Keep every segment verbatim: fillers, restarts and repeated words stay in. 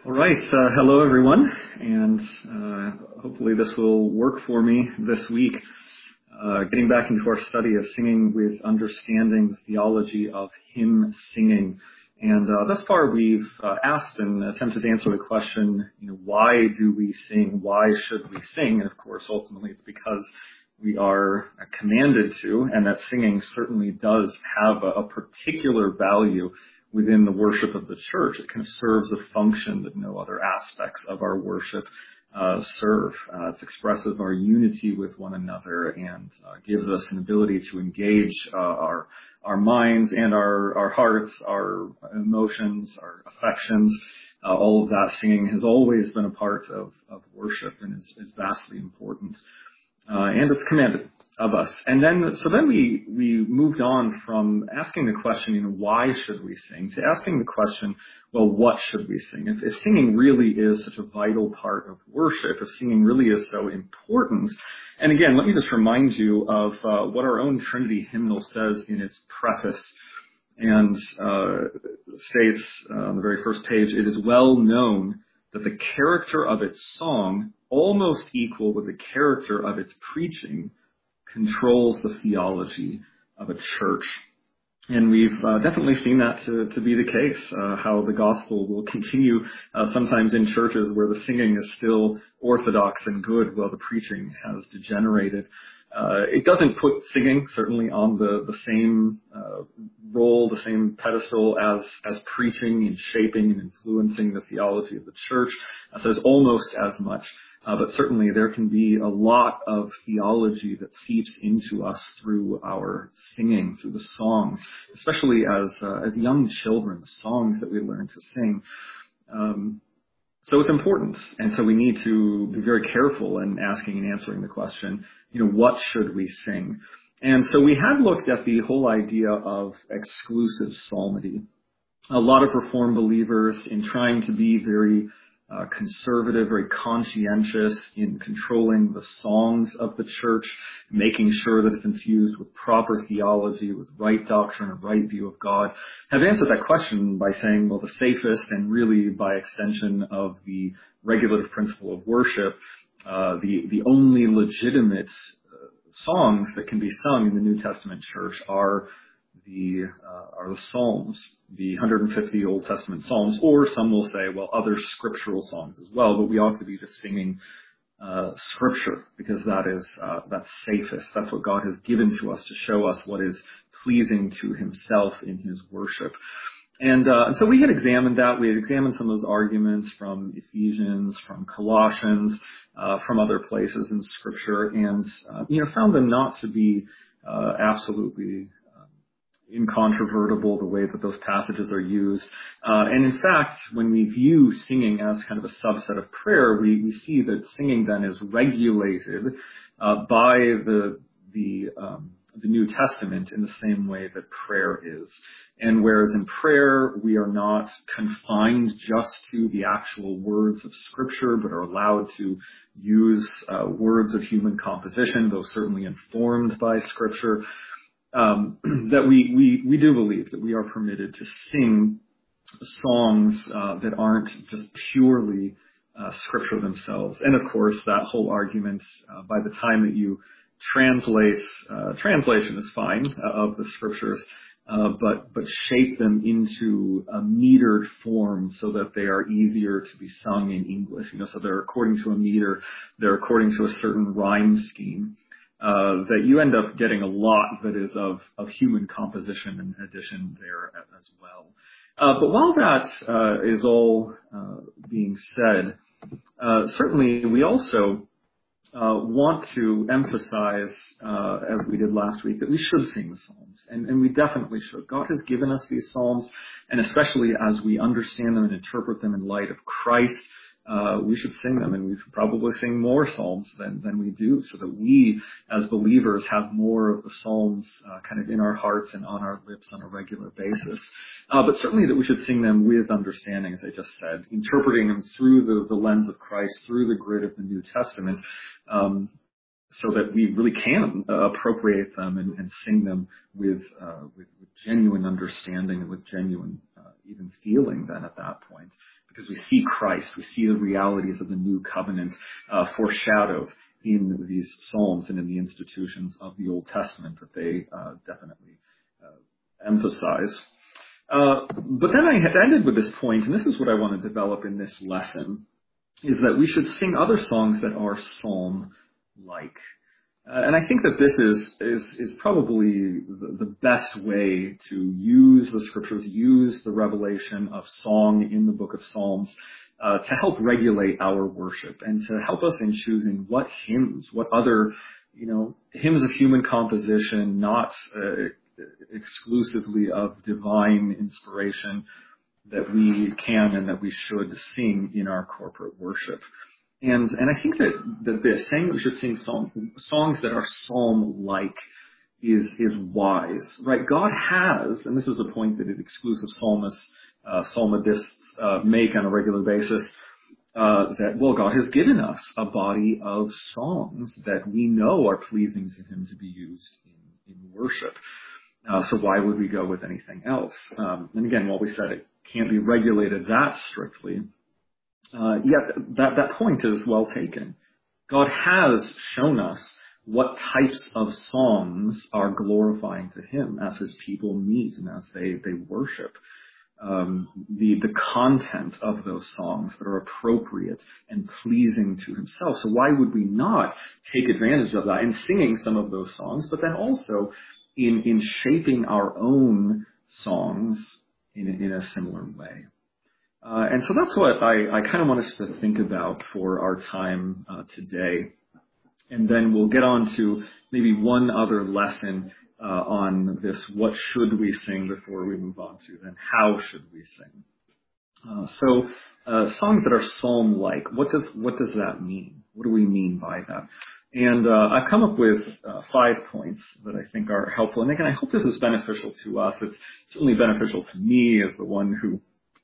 All right. Uh, hello, everyone, and uh, hopefully this will work for me this week. Uh, getting back into our study of singing with understanding the theology of hymn singing. And uh, thus far we've uh, asked and attempted to answer the question, you know, why do we sing? Why should we sing? And of course, ultimately it's because we are commanded to, and that singing certainly does have a, a particular value within the worship of the church. It kind of serves a function that no other aspects of our worship uh, serve. Uh, it's expressive of our unity with one another and uh, gives us an ability to engage uh, our our minds and our, our hearts, our emotions, our affections. Uh, all of that singing has always been a part of, of worship and is, is vastly important. Uh, and it's commanded of us. And then, so then we, we moved on from asking the question, you know, why should we sing, to asking the question, well, what should we sing? If, if singing really is such a vital part of worship, if singing really is so important, and again, let me just remind you of uh, what our own Trinity hymnal says in its preface, and uh, states uh, on the very first page, it is well known that the character of its song, almost equal with the character of its preaching, controls the theology of a church. And we've uh, definitely seen that to, to be the case, uh, how the gospel will continue uh, sometimes in churches where the singing is still orthodox and good while the preaching has degenerated. Uh, it doesn't put singing certainly on the, the same uh, role, the same pedestal as, as preaching in shaping and influencing the theology of the church. It says almost as much. Uh, but certainly there can be a lot of theology that seeps into us through our singing, through the songs, especially as uh, as young children, the songs that we learn to sing. Um, so it's important, and so we need to be very careful in asking and answering the question, you know, what should we sing? And so we had looked at the whole idea of exclusive psalmody. A lot of Reformed believers, in trying to be very Uh, conservative, very conscientious in controlling the songs of the church, making sure that it's infused with proper theology, with right doctrine, a right view of God, have answered that question by saying, well, the safest and really by extension of the regulative principle of worship, uh, the, the only legitimate uh, songs that can be sung in the New Testament church are the uh, are the Psalms, the one hundred fifty Old Testament Psalms, or some will say, well, other scriptural songs as well, but we ought to be just singing uh, scripture because that is uh, that's safest. That's what God has given to us to show us what is pleasing to himself in his worship. And, uh, and so we had examined that. We had examined some of those arguments from Ephesians, from Colossians, uh, from other places in scripture, and uh, you know found them not to be uh, absolutely incontrovertible, the way that those passages are used. Uh, and in fact, when we view singing as kind of a subset of prayer, we, we see that singing then is regulated uh, by the the um, the New Testament in the same way that prayer is. And whereas in prayer we are not confined just to the actual words of Scripture, but are allowed to use uh, words of human composition, though certainly informed by Scripture, Um, that we, we, we do believe that we are permitted to sing songs uh, that aren't just purely uh, scripture themselves. And of course, that whole argument, uh, by the time that you translate, uh, translation is fine uh, of the scriptures, uh, but but shape them into a metered form so that they are easier to be sung in English. You know, so they're according to a meter, they're according to a certain rhyme scheme. Uh, that you end up getting a lot that is of, of human composition and addition there as well. Uh, but while that uh, is all uh, being said, uh, certainly we also uh, want to emphasize, uh, as we did last week, that we should sing the Psalms, and, and we definitely should. God has given us these Psalms, and especially as we understand them and interpret them in light of Christ, Uh, we should sing them, and we should probably sing more psalms than, than we do, so that we, as believers, have more of the psalms uh, kind of in our hearts and on our lips on a regular basis. Uh, but certainly that we should sing them with understanding, as I just said, interpreting them through the, the lens of Christ, through the grid of the New Testament, um, so that we really can uh, appropriate them and, and sing them with, uh, with with genuine understanding and with genuine uh, even feeling then at that point, because we see Christ, we see the realities of the new covenant uh, foreshadowed in these psalms and in the institutions of the Old Testament that they uh, definitely uh, emphasize. Uh, but then I had ended with this point, and this is what I want to develop in this lesson, is that we should sing other songs that are psalm-like. Uh, and I think that this is is, is probably the, the best way to use the scriptures, use the revelation of song in the book of Psalms uh, to help regulate our worship and to help us in choosing what hymns, what other, you know, hymns of human composition, not uh, exclusively of divine inspiration, that we can and that we should sing in our corporate worship. And and I think that, that this, saying that we should sing song, songs that are psalm-like is is wise, right? God has, and this is a point that exclusive psalmists, uh, psalmodists uh, make on a regular basis, uh, that, well, God has given us a body of songs that we know are pleasing to him to be used in, in worship. Uh, so why would we go with anything else? Um, and again, while we said it can't be regulated that strictly, uh, yet that, that point is well taken. God has shown us what types of songs are glorifying to him as his people meet and as they, they worship. Um, the, the content of those songs that are appropriate and pleasing to himself. So why would we not take advantage of that in singing some of those songs, but then also in, in shaping our own songs in, in a similar way? Uh, and so that's what I, I kind of want us to think about for our time uh, today. And then we'll get on to maybe one other lesson uh, on this, what should we sing, before we move on to then how should we sing. Uh, so uh, songs that are psalm-like, what does what does that mean? What do we mean by that? And uh, I've come up with uh, five points that I think are helpful. And again, I hope this is beneficial to us. It's certainly beneficial to me as the one who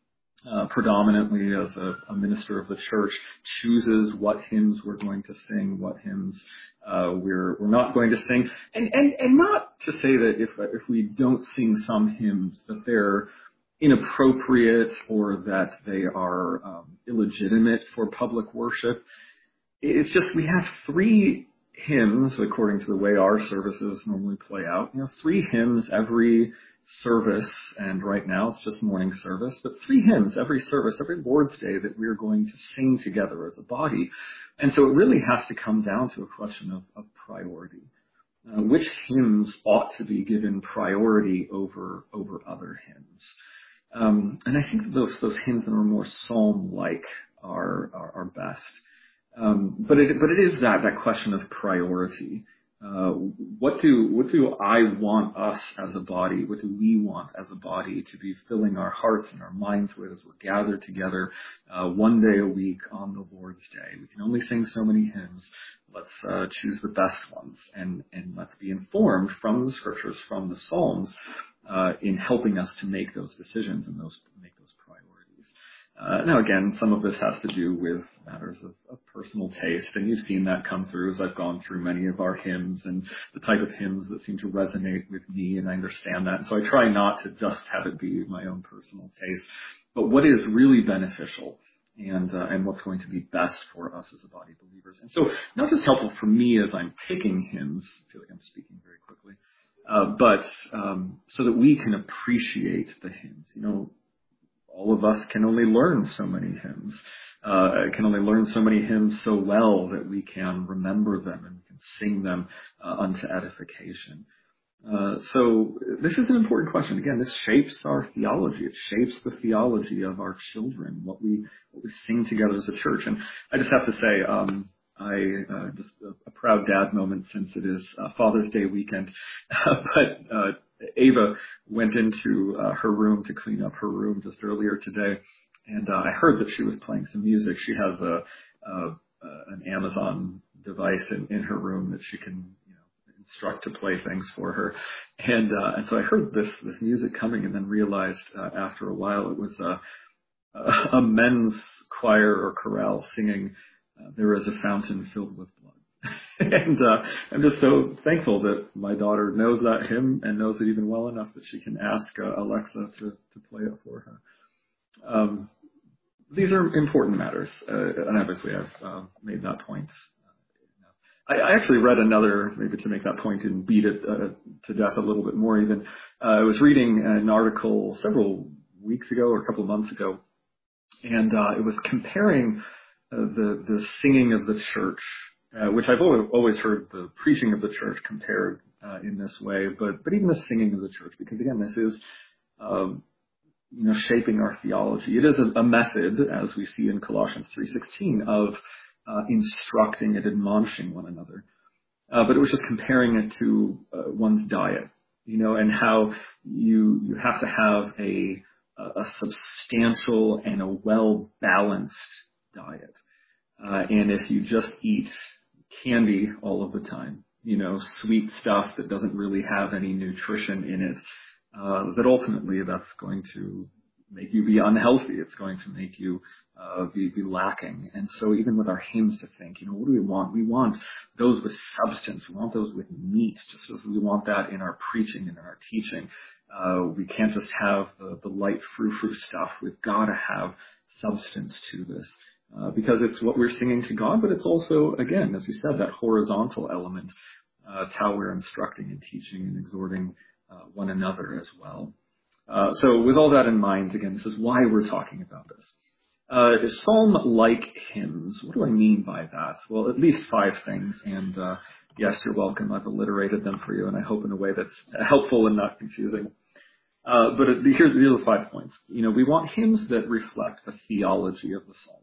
Uh, predominantly as a, a minister of the church chooses what hymns we're going to sing, what hymns uh, we're we're not going to sing, and and and not to say that if if we don't sing some hymns that they're inappropriate or that they are um, illegitimate for public worship. It's just we have three hymns according to the way our services normally play out. You know, three hymns every service, and right now it's just morning service, but three hymns every service, every Lord's Day that we're going to sing together as a body. And so it really has to come down to a question of, of priority. Uh, which hymns ought to be given priority over over other hymns? Um, and I think that those those hymns that are more psalm-like are are, are best. Um, but it but it is that that question of priority. Uh, what do what do I want us as a body? What do we want as a body to be filling our hearts and our minds with as we're gathered together uh, one day a week on the Lord's Day? We can only sing so many hymns. Let's uh, choose the best ones, and and let's be informed from the scriptures, from the Psalms, uh, in helping us to make those decisions and those make those priorities. Uh, now, again, some of this has to do with matters of, of personal taste, and you've seen that come through as I've gone through many of our hymns and the type of hymns that seem to resonate with me, and I understand that. And so I try not to just have it be my own personal taste, but what is really beneficial and uh, and what's going to be best for us as a body of believers. And so not just helpful for me as I'm picking hymns, I feel like I'm speaking very quickly, uh, but um, so that we can appreciate the hymns. You know, all of us can only learn so many hymns, uh, can only learn so many hymns so well that we can remember them and we can sing them uh, unto edification. Uh, so this is an important question. Again, this shapes our theology. It shapes the theology of our children, what we what we sing together as a church. And I just have to say, um, I uh, just a, a proud dad moment since it is uh, Father's Day weekend, but. Uh, Ava went into uh, her room to clean up her room just earlier today, and uh, I heard that she was playing some music. She has a, a, a an Amazon device in, in her room that she can, you know, instruct to play things for her, and uh, and so I heard this this music coming, and then realized uh, after a while it was a, a men's choir or chorale singing uh, "There is a Fountain Filled with Blood." and uh, I'm just so thankful that my daughter knows that hymn and knows it even well enough that she can ask uh, Alexa to, to play it for her. Um, these are important matters, uh, and obviously I've uh, made that point. I, I actually read another, maybe to make that point and beat it uh, to death a little bit more even. Uh, I was reading an article several weeks ago or a couple of months ago, and uh, it was comparing uh, the, the singing of the church, uh, which I've always, always heard the preaching of the church compared uh, in this way, but, but even the singing of the church, because again, this is um, you know, shaping our theology. It is a, a method, as we see in Colossians three sixteen, of uh, instructing and admonishing one another. Uh, but it was just comparing it to uh, one's diet, you know, and how you you have to have a a substantial and a well-balanced diet. Uh, and if you just eat candy all of the time, you know, sweet stuff that doesn't really have any nutrition in it, uh, that ultimately that's going to make you be unhealthy. It's going to make you uh, be, be lacking. And so even with our hymns to think, you know, what do we want? We want those with substance. We want those with meat, just as we want that in our preaching and in our teaching. Uh, we can't just have the, the light frou-frou stuff. We've got to have substance to this. Uh, because it's what we're singing to God, but it's also, again, as you said, that horizontal element. Uh, it's how we're instructing and teaching and exhorting uh, one another as well. Uh, so with all that in mind, again, this is why we're talking about this. Uh, Psalm-like hymns, what do I mean by that? Well, at least five things, and uh, yes, you're welcome. I've alliterated them for you, and I hope in a way that's helpful and not confusing. Uh, but it, here's, here's the five points. You know, we want hymns that reflect the theology of the Psalms.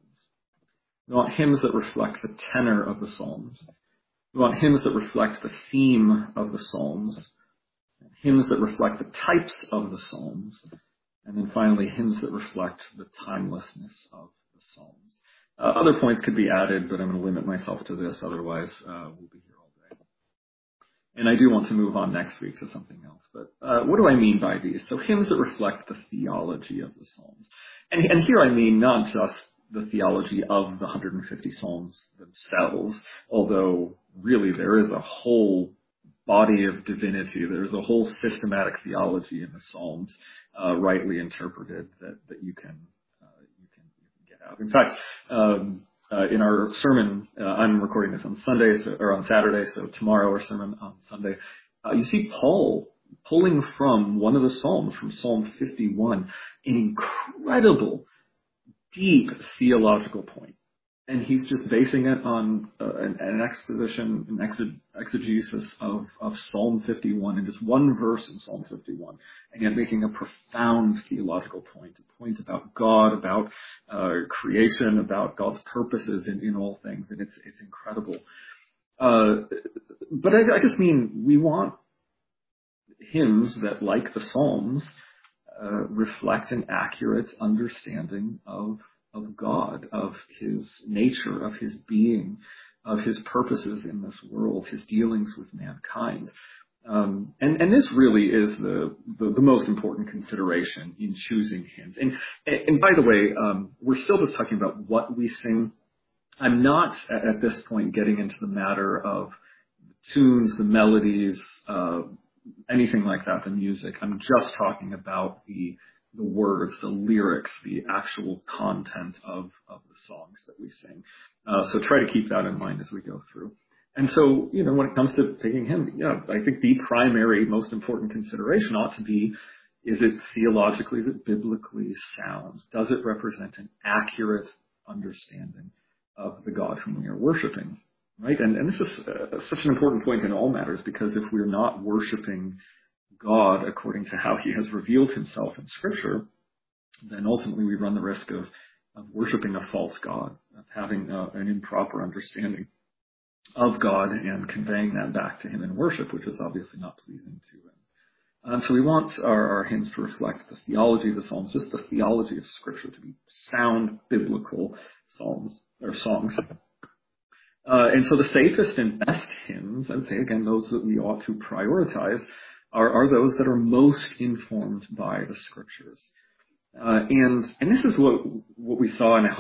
We want hymns that reflect the tenor of the Psalms. We want hymns that reflect the theme of the Psalms. Hymns that reflect the types of the Psalms. And then finally, hymns that reflect the timelessness of the Psalms. Uh, other points could be added, but I'm going to limit myself to this. Otherwise, uh, we'll be here all day. And I do want to move on next week to something else. But uh, what do I mean by these? So hymns that reflect the theology of the Psalms. And, and here I mean not just the theology of the one hundred fifty Psalms themselves, although really there is a whole body of divinity. There's a whole systematic theology in the Psalms, uh, rightly interpreted, that, that you can, uh, you can, you can get out. In fact, um, uh, in our sermon, uh, I'm recording this on Sunday, so, or on Saturday, so tomorrow our sermon on Sunday, uh, you see Paul pulling from one of the Psalms, from Psalm fifty-one, an incredible, deep theological point. And he's just basing it on uh, an, an exposition, an exe- exegesis of, of Psalm fifty-one, and just one verse in Psalm fifty-one, and yet making a profound theological point, a point about God, about uh, creation, about God's purposes in, in all things, and it's it's incredible. Uh, but I, I just mean, we want hymns that, like the Psalms, uh, reflect an accurate understanding of of God, of his nature, of his being, of his purposes in this world, his dealings with mankind. Um, and, and this really is the, the, the most important consideration in choosing hymns. And, and by the way, um, we're still just talking about what we sing. I'm not at, at this point getting into the matter of the tunes, the melodies, uh, anything like that, the music. I'm just talking about the the words, the lyrics, the actual content of, of the songs that we sing. Uh, so try to keep that in mind as we go through. And so, you know, when it comes to picking hymn, yeah, I think the primary, most important consideration ought to be, is it theologically, is it biblically sound? Does it represent an accurate understanding of the God whom we are worshiping? Right? And, and this is uh, such an important point in all matters, because if we're not worshiping God according to how he has revealed himself in Scripture, then ultimately we run the risk of, of worshiping a false God, of having a, an improper understanding of God and conveying that back to him in worship, which is obviously not pleasing to him. Um, so we want our, our hymns to reflect the theology of the Psalms, just the theology of Scripture, to be sound biblical psalms or songs. Uh, and so the safest and best hymns, I would say, again, those that we ought to prioritize, are, are those that are most informed by the Scriptures. Uh, and and this is what what we saw, and I hope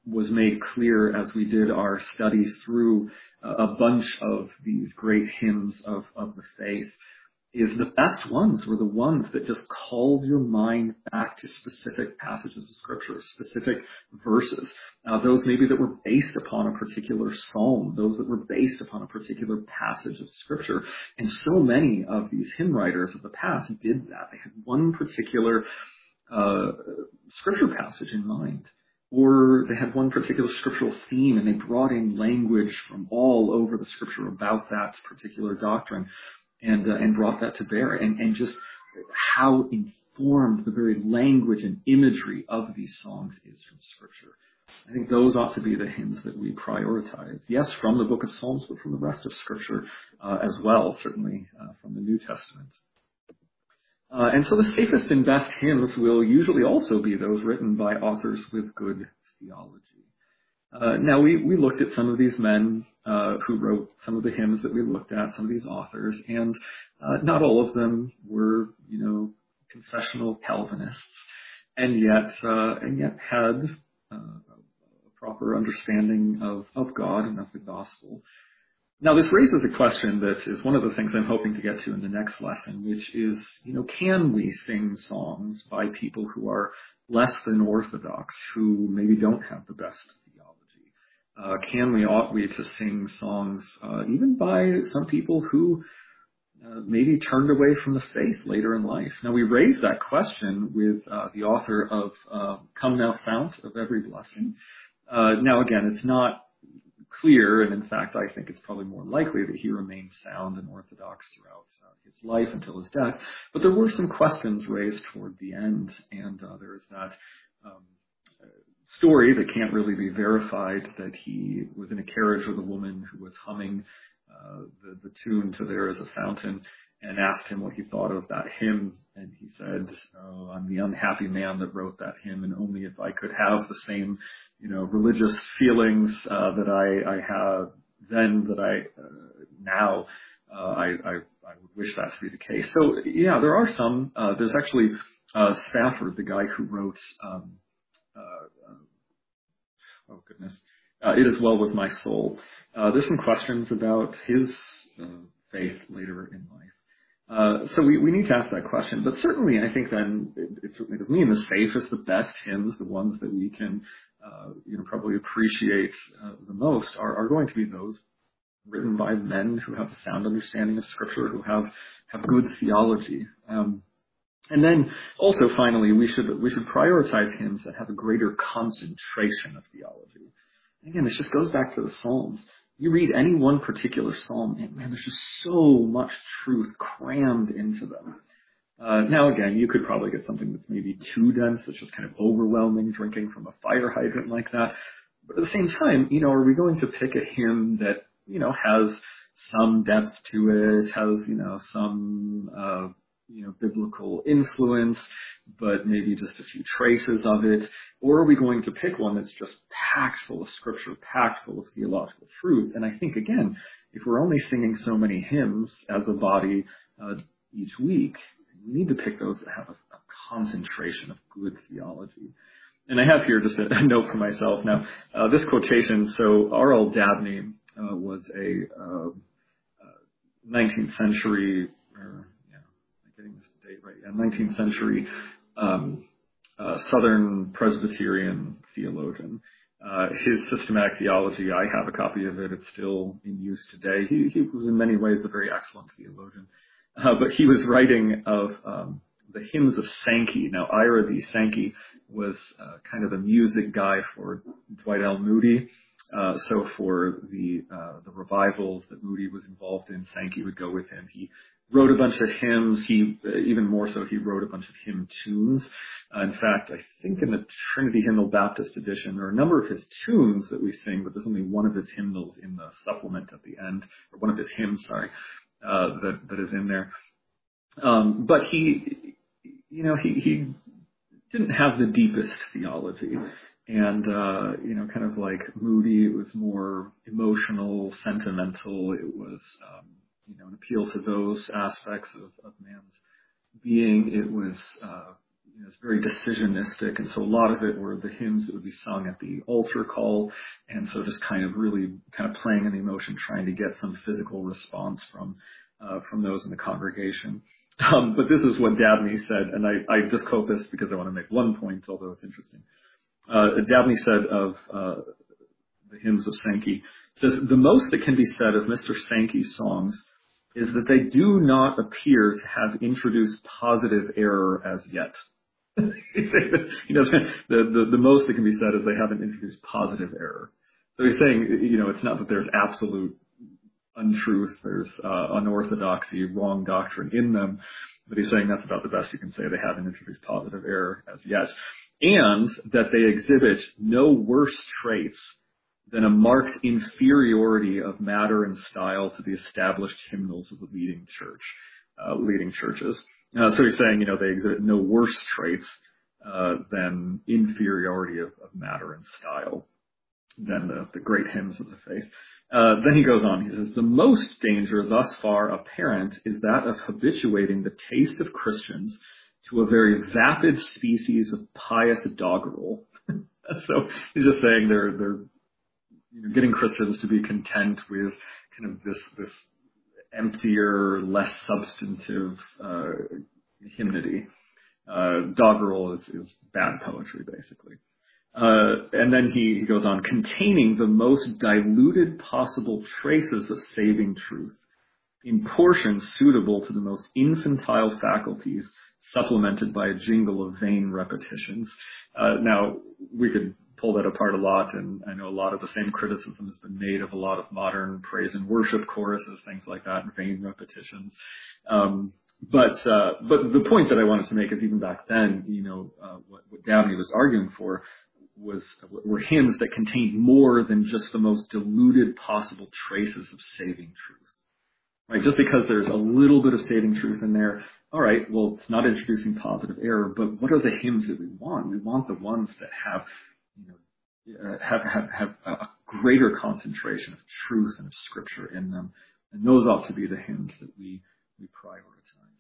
was made clear as we did our study through uh, a bunch of these great hymns of, of the faith, is the best ones were the ones that just called your mind back to specific passages of Scripture, specific verses. Uh, those maybe that were based upon a particular psalm, those that were based upon a particular passage of Scripture. And so many of these hymn writers of the past did that. They had one particular uh, Scripture passage in mind, or they had one particular scriptural theme, and they brought in language from all over the Scripture about that particular doctrine. And, uh, and brought that to bear, and, and just how informed the very language and imagery of these songs is from Scripture. I think those ought to be the hymns that we prioritize. Yes, from the book of Psalms, but from the rest of Scripture uh, as well, certainly uh, from the New Testament. Uh, and so the safest and best hymns will usually also be those written by authors with good theology. Uh, now, we, we looked at some of these men uh, who wrote some of the hymns that we looked at, some of these authors, and uh, not all of them were, you know, confessional Calvinists, and yet uh, and yet had uh, a proper understanding of, of God and of the gospel. Now, this raises a question that is one of the things I'm hoping to get to in the next lesson, which is, you know, can we sing songs by people who are less than orthodox, who maybe don't have the best Uh, can we, ought we to sing songs uh, even by some people who uh, maybe turned away from the faith later in life? Now, we raise that question with uh, the author of uh, Come Thou Fount of Every Blessing. Uh, now, again, it's not clear, and in fact, I think it's probably more likely that he remained sound and orthodox throughout uh, his life until his death. But there were some questions raised toward the end, and uh, there is that um, story that can't really be verified, that he was in a carriage with a woman who was humming uh, the, the tune to There Is a Fountain, and asked him what he thought of that hymn. And he said, oh, I'm the unhappy man that wrote that hymn, and only if I could have the same, you know, religious feelings uh, that I, I have then that I uh, now, uh, I, I, I would wish that to be the case. So, yeah, there are some. Uh, there's actually uh, Spafford, the guy who wrote um, Uh, uh, oh goodness, uh, It Is Well With My Soul. Uh, there's some questions about his uh, faith later in life. Uh, so we, we need to ask that question. But certainly I think then it, it certainly does mean the safest, the best hymns, the ones that we can uh, you know, probably appreciate uh, the most are, are going to be those written by men who have a sound understanding of Scripture, who have, have good theology. Um, And then also finally, we should we should prioritize hymns that have a greater concentration of theology. And again, this just goes back to the Psalms. You read any one particular psalm, and man, there's just so much truth crammed into them. Uh, now again, you could probably get something that's maybe too dense, that's just kind of overwhelming, drinking from a fire hydrant like that. But at the same time, you know, are we going to pick a hymn that, you know, has some depth to it, has, you know, some uh you know, biblical influence, but maybe just a few traces of it? Or are we going to pick one that's just packed full of Scripture, packed full of theological truth? And I think, again, if we're only singing so many hymns as a body uh, each week, we need to pick those that have a, a concentration of good theology. And I have here just a, a note for myself. Now, uh, this quotation, so R L Dabney uh, was a uh, uh, nineteenth century, or getting this date right, yeah, nineteenth century um, uh, Southern Presbyterian theologian. Uh, his systematic theology, I have a copy of it. It's still in use today. He, he was in many ways a very excellent theologian. Uh, but he was writing of um, the hymns of Sankey. Now, Ira D. Sankey was uh, kind of the music guy for Dwight L. Moody. Uh, so for the uh, the revivals that Moody was involved in, Sankey would go with him. He wrote a bunch of hymns. He, uh, even more so, he wrote a bunch of hymn tunes. Uh, in fact, I think in the Trinity Hymnal Baptist edition, there are a number of his tunes that we sing, but there's only one of his hymnals in the supplement at the end, or one of his hymns, sorry, uh, that, that is in there. Um, but he, you know, he, he didn't have the deepest theology. And, uh, you know, kind of like Moody, it was more emotional, sentimental. It was, um, you know, an appeal to those aspects of, of man's being. It was, uh, you know, it's very decisionistic, and so a lot of it were the hymns that would be sung at the altar call, and so just kind of really kind of playing on the emotion, trying to get some physical response from uh, from those in the congregation. Um, but this is what Dabney said, and I, I just quote this because I want to make one point, although it's interesting. Uh, Dabney said of uh, the hymns of Sankey, says, "The most that can be said of Mister Sankey's songs is that they do not appear to have introduced positive error as yet." you know, the, the, the most that can be said is they haven't introduced positive error. So he's saying, you know, it's not that there's absolute untruth, there's uh, unorthodoxy, wrong doctrine in them, but he's saying that's about the best you can say. They haven't introduced positive error as yet. And that they exhibit no worse traits than a marked inferiority of matter and style to the established hymnals of the leading church, uh, leading churches. Uh, so he's saying, you know, they exhibit no worse traits uh, than inferiority of, of matter and style than the, the great hymns of the faith. Uh, then he goes on, he says, "The most danger thus far apparent is that of habituating the taste of Christians to a very vapid species of pious doggerel." So he's just saying they're, they're you know, getting Christians to be content with kind of this, this emptier, less substantive uh, hymnody. Uh, doggerel is, is bad poetry, basically. Uh, and then he, he goes on, "Containing the most diluted possible traces of saving truth, in portions suitable to the most infantile faculties, supplemented by a jingle of vain repetitions." Uh, now, we could pull that apart a lot, and I know a lot of the same criticism has been made of a lot of modern praise and worship choruses, things like that, and vain repetitions. Um, but uh, but the point that I wanted to make is even back then, you know, uh, what, what Dabney was arguing for was were hymns that contained more than just the most diluted possible traces of saving truth. Right? Just because there's a little bit of saving truth in there, all right, well, it's not introducing positive error, but what are the hymns that we want? We want the ones that have, you know, uh, have, have, have a greater concentration of truth and of scripture in them. And those ought to be the hymns that we, we prioritize.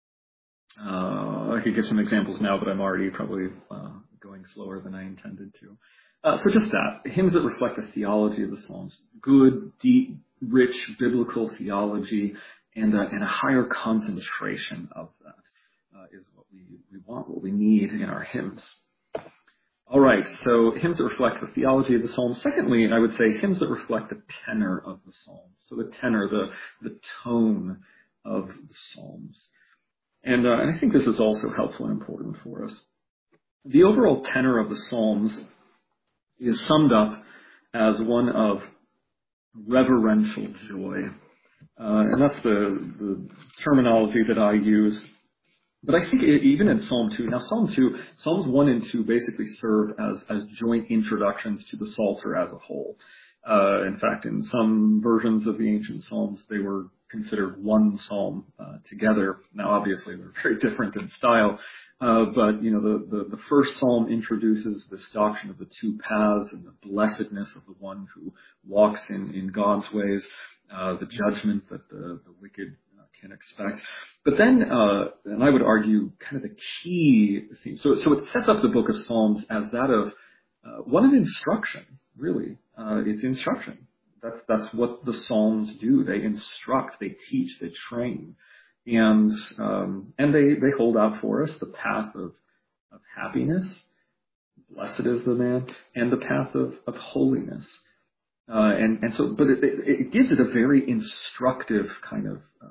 Uh, I could give some examples now, but I'm already probably uh, going slower than I intended to. Uh, so just that, hymns that reflect the theology of the Psalms, good, deep, rich biblical theology, and a, and a higher concentration of that uh, is what we, we want, what we need in our hymns. All right, so hymns that reflect the theology of the Psalms. Secondly, I would say hymns that reflect the tenor of the Psalms. So the tenor, the, the tone of the Psalms. And, uh, and I think this is also helpful and important for us. The overall tenor of the Psalms is summed up as one of reverential joy. Uh, and that's the, the terminology that I use. But I think it, even in Psalm two, now Psalm two, Psalms one and two basically serve as, as joint introductions to the Psalter as a whole. Uh, in fact, in some versions of the ancient Psalms, they were considered one psalm uh, together. Now, obviously, they're very different in style, uh, but, you know, the, the, the first psalm introduces this doctrine of the two paths and the blessedness of the one who walks in, in God's ways, uh, the judgment that the, the wicked uh, can expect. But then, uh, and I would argue, kind of the key theme. So, so it sets up the book of Psalms as that of uh, one of instruction, really. Uh, it's instruction. That's, that's what the Psalms do. They instruct, they teach, they train. And, um, and they, they hold out for us the path of, of happiness. Blessed is the man, and the path of, of holiness. Uh, and, and so, but it, it, it gives it a very instructive kind of, uh,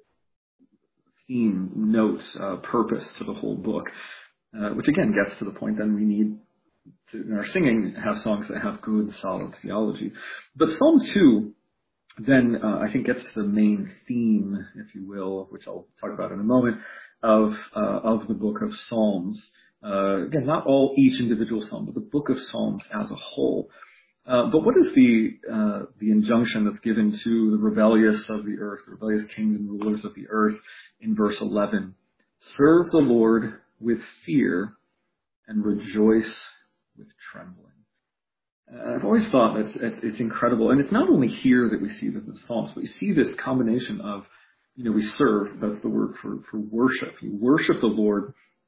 theme, note, uh, purpose to the whole book, uh, which again gets to the point then we need to, in our singing, have songs that have good, solid theology. But Psalm two then, uh, I think, gets to the main theme, if you will, which I'll talk about in a moment, of, uh, of the book of Psalms. Uh, again, not all, each individual psalm, but the book of Psalms as a whole. Uh, but what is the uh, the injunction that's given to the rebellious of the earth, the rebellious kings and rulers of the earth in verse eleven? Serve the Lord with fear and rejoice with trembling. Uh, I've always thought that it's, it's incredible. And it's not only here that we see this in the Psalms, but we see this combination of, you know, we serve, that's the word for, for worship. You worship the Lord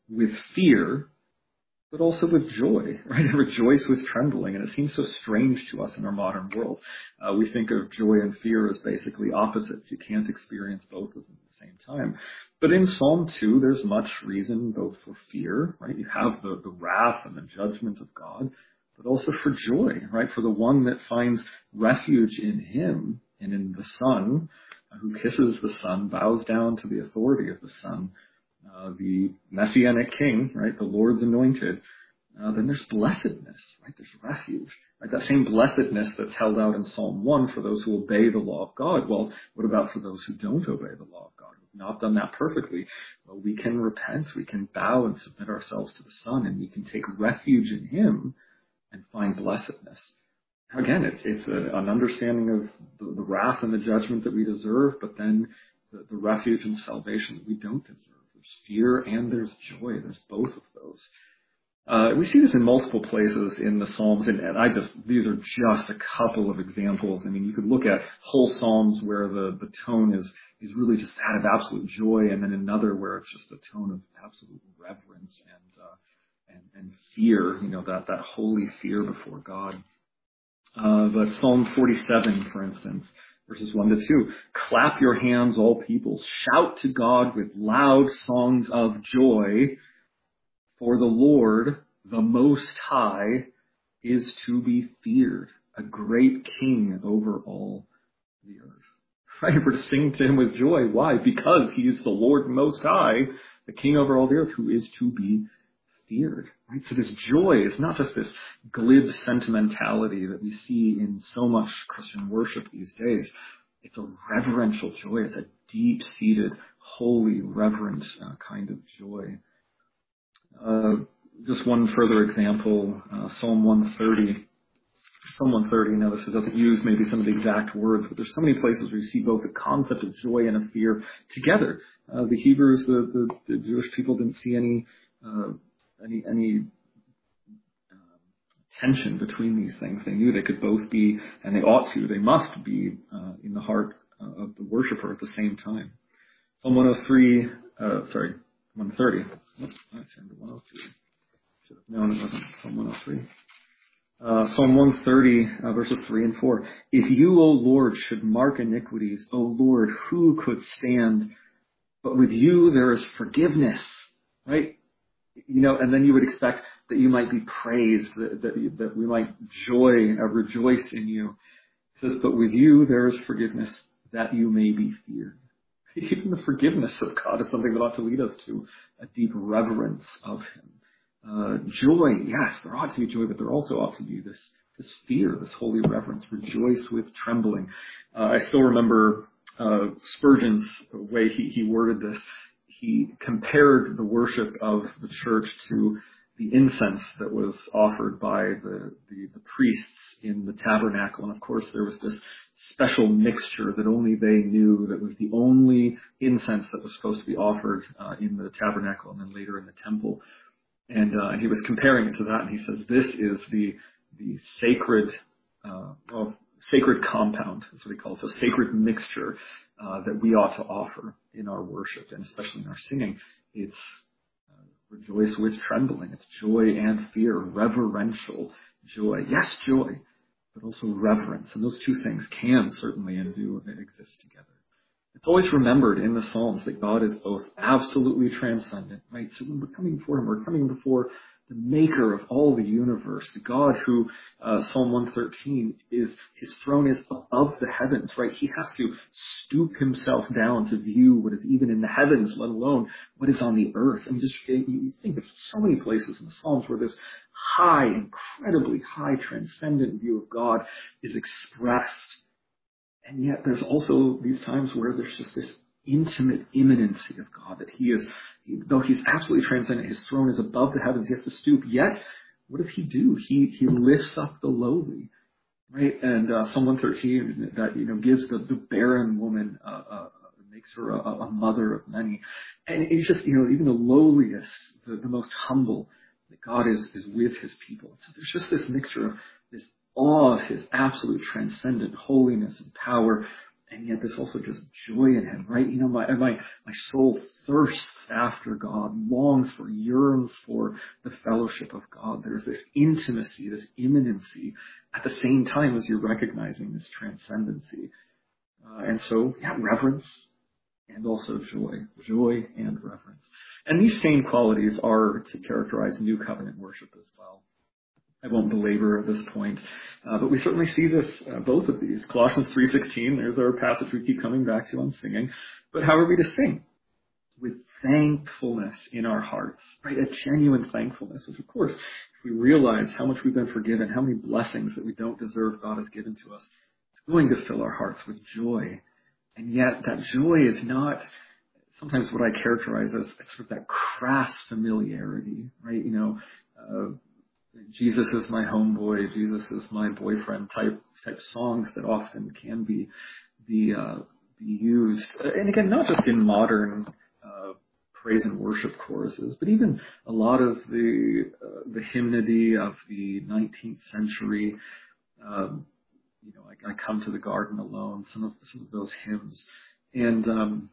with fear, but also with joy, right? Rejoice with trembling. And it seems so strange to us in our modern world. Uh, we think of joy and fear as basically opposites. You can't experience both of them at the same time. But in Psalm two, there's much reason both for fear, right? You have the, the wrath and the judgment of God, but also for joy, right? For the one that finds refuge in him and in the Son, uh, who kisses the Son, bows down to the authority of the Son, Uh, the Messianic King, right, the Lord's anointed, uh, then there's blessedness, right? There's refuge, right? That same blessedness that's held out in Psalm one for those who obey the law of God. Well, what about for those who don't obey the law of God? We've not done that perfectly. Well, we can repent, we can bow and submit ourselves to the Son, and we can take refuge in him and find blessedness. Again, it's, it's a, an understanding of the, the wrath and the judgment that we deserve, but then the, the refuge and salvation that we don't deserve. There's fear and there's joy. There's both of those. Uh, we see this in multiple places in the Psalms, and, and I just, these are just a couple of examples. I mean, you could look at whole Psalms where the, the tone is, is really just that of absolute joy, and then another where it's just a tone of absolute reverence and, uh, and, and fear, you know, that, that holy fear before God. Uh, but Psalm forty-seven, for instance, verses one to two, clap your hands, all peoples, shout to God with loud songs of joy, for the Lord, the Most High, is to be feared, a great king over all the earth. Right? We're to sing to him with joy. Why? Because he is the Lord Most High, the king over all the earth, who is to be feared. Right? So this joy is not just this glib sentimentality that we see in so much Christian worship these days. It's a reverential joy. It's a deep-seated, holy, reverent uh, kind of joy. Uh, just one further example, uh, Psalm one thirty. Psalm one thirty, now this doesn't use maybe some of the exact words, but there's so many places where you see both the concept of joy and of fear together. Uh, the Hebrews, the, the, the Jewish people didn't see any uh, any any uh, tension between these things. They knew they could both be, and they ought to, they must be uh, in the heart uh, of the worshiper at the same time. Psalm one oh three, uh, sorry, one thirty. Oops, I turned to one oh three. Should have known it wasn't Psalm one oh three. Uh, Psalm one thirty, uh, verses three and four. If you, O Lord, should mark iniquities, O Lord, who could stand? But with you there is forgiveness, right? You know, and then you would expect that you might be praised, that, that, that we might joy, uh, rejoice in you. It says, but with you there is forgiveness, that you may be feared. Even the forgiveness of God is something that ought to lead us to a deep reverence of him. Uh, joy, yes, there ought to be joy, but there also ought to be this, this fear, this holy reverence. Rejoice with trembling. Uh, I still remember uh, Spurgeon's way he, he worded this. He compared the worship of the church to the incense that was offered by the, the, the priests in the tabernacle. And of course, there was this special mixture that only they knew, that was the only incense that was supposed to be offered uh, in the tabernacle and then later in the temple. And uh, he was comparing it to that, and he says, this is the the sacred, uh, well, sacred compound, is what he calls it, a sacred mixture uh, that we ought to offer in our worship, and especially in our singing. It's uh, rejoice with trembling. It's joy and fear, reverential joy. Yes, joy, but also reverence. And those two things can certainly and do exist together. It's always remembered in the Psalms that God is both absolutely transcendent, right? So when we're coming before him, we're coming before the maker of all the universe, the God who, uh, Psalm one thirteen, is, his throne is above the heavens, right? He has to stoop himself down to view what is even in the heavens, let alone what is on the earth. I mean, just, you think of so many places in the Psalms where this high, incredibly high, transcendent view of God is expressed. And yet there's also these times where there's just this intimate immanency of God, that he is, though he's absolutely transcendent, his throne is above the heavens, he has to stoop, yet what does he do? He he lifts up the lowly, right? And uh, Psalm one thirteen, that, you know, gives the, the barren woman, uh, uh, makes her a, a mother of many. And it's just, you know, even the lowliest, the, the most humble, that God is, is with his people. So there's just this mixture of this awe of his absolute transcendent holiness and power, And yet there's also just joy in him, right? You know, my, my, my soul thirsts after God, longs for, yearns for the fellowship of God. There's this intimacy, this immanency at the same time as you're recognizing this transcendency. Uh, and so, yeah, reverence and also joy, joy and reverence. And these same qualities are to characterize New Covenant worship as well. I won't belabor at this point, uh, but we certainly see this, uh, both of these. Colossians three sixteen, there's our passage we keep coming back to on singing. But how are we to sing? With thankfulness in our hearts, right? A genuine thankfulness, which of course, if we realize how much we've been forgiven, how many blessings that we don't deserve God has given to us, it's going to fill our hearts with joy. And yet that joy is not sometimes what I characterize as sort of that crass familiarity, right? You know, uh, Jesus is my homeboy, Jesus is my boyfriend type type songs that often can be be, uh, be used. And again, not just in modern uh, praise and worship choruses, but even a lot of the uh, the hymnody of the nineteenth century. Um, you know, I, I come to the garden alone. Some of some of those hymns, and um,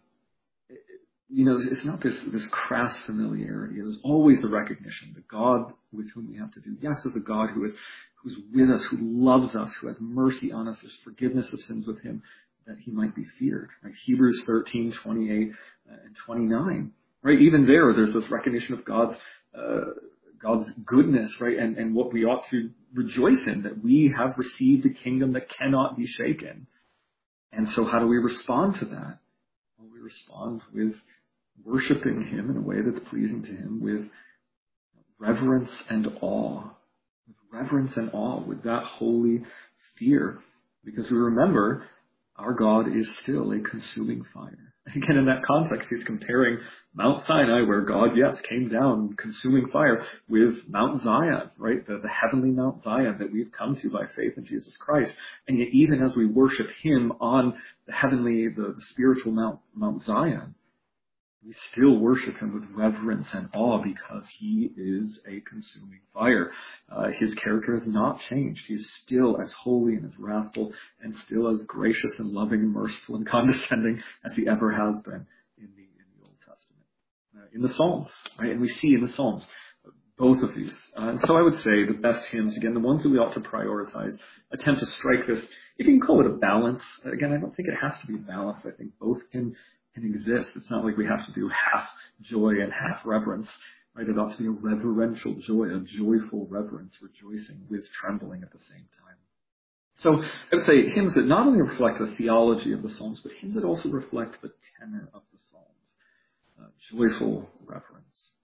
you know, it's not this, this crass familiarity. There's always the recognition that God with whom we have to do, yes, is a God who is, who's with us, who loves us, who has mercy on us. There's forgiveness of sins with him that he might be feared, right? Hebrews thirteen, twenty-eight and twenty-nine, right? Even there, there's this recognition of God's, uh, God's goodness, right? And, and what we ought to rejoice in, that we have received a kingdom that cannot be shaken. And so how do we respond to that? Well, we respond with worshiping him in a way that's pleasing to him, with reverence and awe, with reverence and awe, with that holy fear, because we remember our God is still a consuming fire. Again, in that context, he's comparing Mount Sinai, where God, yes, came down consuming fire, with Mount Zion, right? The, the heavenly Mount Zion that we've come to by faith in Jesus Christ. And yet, even as we worship him on the heavenly, the, the spiritual Mount, Mount Zion, we still worship him with reverence and awe because he is a consuming fire. Uh, his character has not changed. He's still as holy and as wrathful and still as gracious and loving and merciful and condescending as he ever has been in the, in the Old Testament. Uh, in the Psalms, right? And we see in the Psalms both of these. Uh, and so I would say the best hymns, again, the ones that we ought to prioritize, attempt to strike this, if you can call it a balance. Again, I don't think it has to be balanced. I think both can can exist. It's not like we have to do half joy and half reverence, right? It ought to be a reverential joy, a joyful reverence, rejoicing with trembling at the same time. So I would say hymns that not only reflect the theology of the Psalms, but hymns that also reflect the tenor of the Psalms, uh, joyful reverence.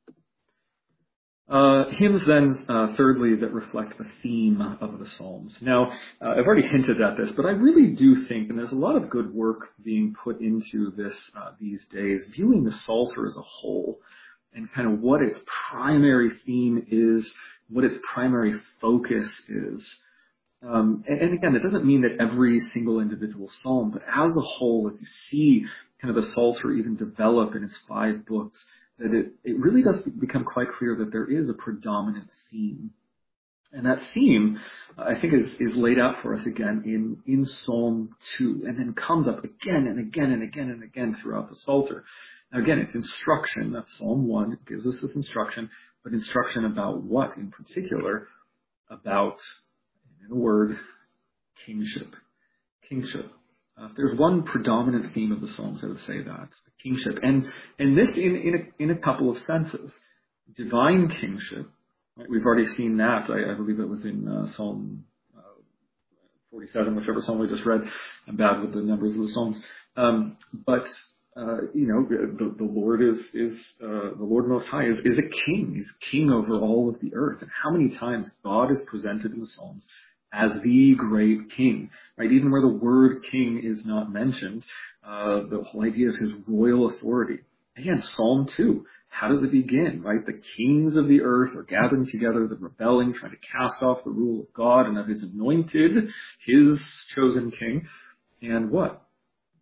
Uh, hymns then, uh, thirdly, that reflect the theme of the Psalms. Now, uh, I've already hinted at this, but I really do think, and there's a lot of good work being put into this uh, these days, viewing the Psalter as a whole and kind of what its primary theme is, what its primary focus is. Um, and, and again, it doesn't mean that every single individual psalm, but as a whole, as you see kind of the Psalter even develop in its five books, that it, it really does become quite clear that there is a predominant theme. And that theme, I think, is, is laid out for us again in, in Psalm two, and then comes up again and again and again and again throughout the Psalter. Now again, it's instruction. That's Psalm one. It gives us this instruction, but instruction about what in particular? About, in a word, kingship. Kingship. Uh, if there's one predominant theme of the Psalms, I would say that, kingship. And, and this in, in, a, in a couple of senses. Divine kingship, right? We've already seen that. I, I believe it was in uh, Psalm uh, forty-seven, whichever Psalm we just read. I'm bad with the numbers of the Psalms. Um, but, uh, you know, the, the Lord is, is uh, the Lord Most High is, is a king. He's king over all of the earth. And how many times God is presented in the Psalms as the great king, right? Even where the word king is not mentioned, uh, the whole idea of his royal authority. Again, Psalm two, how does it begin, right? The kings of the earth are gathering together, they're rebelling, trying to cast off the rule of God and of his anointed, his chosen king. And what?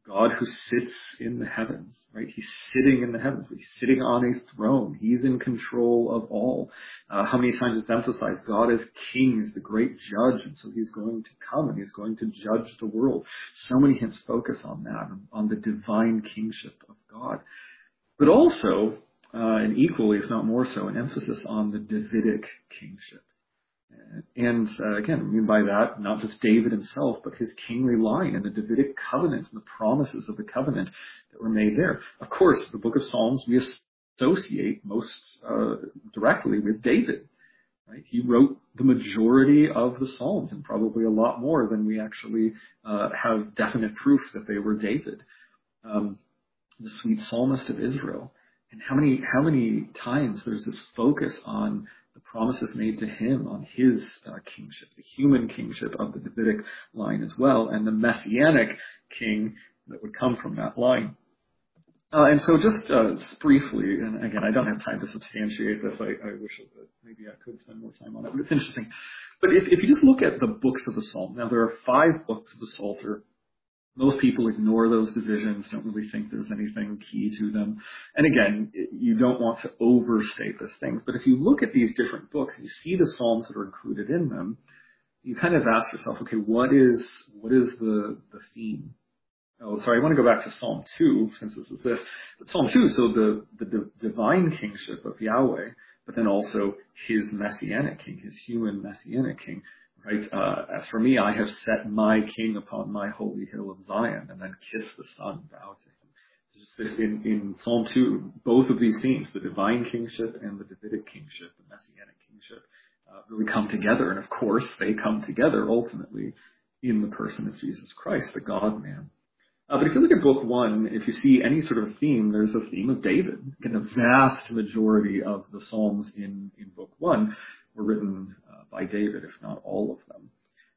God who sits in the heavens, right? He's sitting in the heavens. He's sitting on a throne. He's in control of all. Uh, how many times it's emphasized God is king, is the great judge, and so he's going to come and he's going to judge the world. So many hymns focus on that, on the divine kingship of God. But also, uh, and equally, if not more so, an emphasis on the Davidic kingship. And uh, again, I mean by that, not just David himself, but his kingly line and the Davidic covenant and the promises of the covenant that were made there. Of course, the book of Psalms we associate most uh, directly with David. Right? He wrote the majority of the Psalms, and probably a lot more than we actually uh, have definite proof that they were David, um, the sweet psalmist of Israel. And how many how many times there's this focus on the promises made to him, on his uh, kingship, the human kingship of the Davidic line as well, and the messianic king that would come from that line. Uh, and so just uh, briefly, and again, I don't have time to substantiate this. I, I wish that maybe I could spend more time on it, but it's interesting. But if, if you just look at the books of the Psalm, now there are five books of the Psalter. Most people ignore those divisions, don't really think there's anything key to them. And again, you don't want to overstate those things. But if you look at these different books and you see the Psalms that are included in them, you kind of ask yourself, okay, what is what is the, the theme? Oh, sorry, I want to go back to Psalm two, since this is this. But Psalm two, so the, the d- divine kingship of Yahweh, but then also his messianic king, his human messianic king. Right? Uh, as for me, I have set my king upon my holy hill of Zion, and then kiss the Son, bow to him. Just in, in Psalm two, both of these themes, the divine kingship and the Davidic kingship, the messianic kingship, uh, really come together. And of course, they come together ultimately in the person of Jesus Christ, the God-man. Uh, but if you look at book one, if you see any sort of theme, there's a theme of David. Again, the vast majority of the Psalms in, in book one were written uh, by David, if not all of them.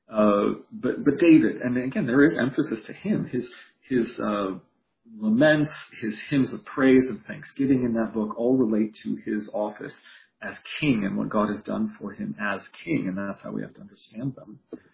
Uh, but, but David, and again, there is emphasis to him. His, his uh, laments, his hymns of praise and thanksgiving in that book all relate to his office as king and what God has done for him as king, and that's how we have to understand them.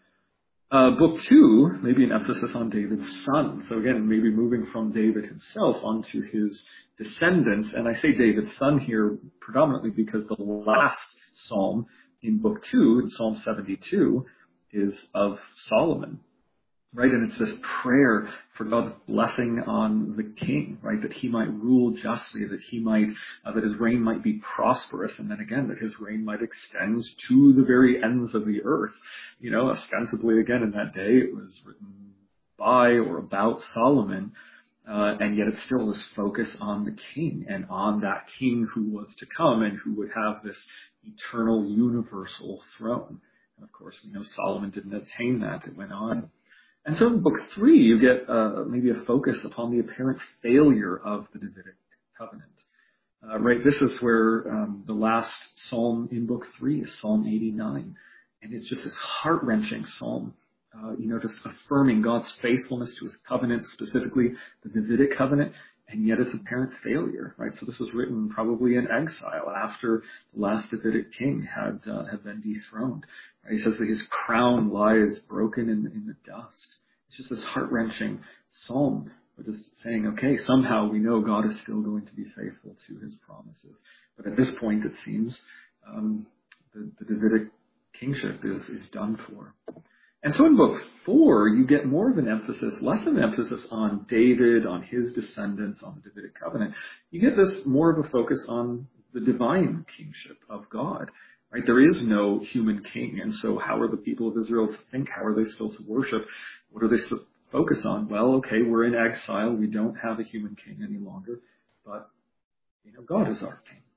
Uh, book two, maybe an emphasis on David's son. So again, maybe moving from David himself onto his descendants. And I say David's son here predominantly because the last psalm in book two, in Psalm seventy-two, is of Solomon. Right, and it's this prayer for God's blessing on the king, right, that he might rule justly, that he might, uh, that his reign might be prosperous, and then again, that his reign might extend to the very ends of the earth. You know, ostensibly, again, in that day, it was written by or about Solomon, uh, and yet it still is focused on the king and on that king who was to come and who would have this eternal, universal throne. And of course, we know Solomon didn't attain that. It went on. And so in book three, you get uh, maybe a focus upon the apparent failure of the Davidic covenant. Uh, right, this is where um, the last psalm in book three is Psalm eighty-nine. And it's just this heart-wrenching psalm, uh, you know, just affirming God's faithfulness to his covenant, specifically the Davidic covenant, and yet its apparent failure, right? So this was written probably in exile after the last Davidic king had uh, had been dethroned. Right? He says that his crown lies broken in, in the dust. It's just this heart-wrenching psalm, but just saying, okay, somehow we know God is still going to be faithful to his promises. But at this point, it seems um, the, the Davidic kingship is, is done for. And so in book four, you get more of an emphasis, less of an emphasis on David, on his descendants, on the Davidic covenant. You get this more of a focus on the divine kingship of God, right? There is no human king. And so how are the people of Israel to think? How are they still to worship? What are they to focus on? Well, okay, we're in exile. We don't have a human king any longer, but, you know, God is our king.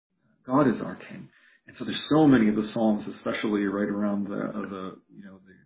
God is our king. And so there's so many of the Psalms, especially right around the, uh, the you know, the,